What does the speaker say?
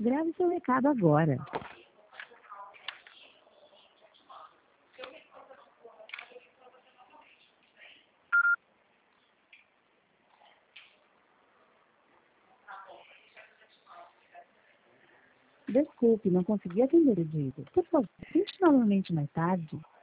Grave seu recado agora. Desculpe, não consegui atender o dito. Por favor, tente novamente mais tarde.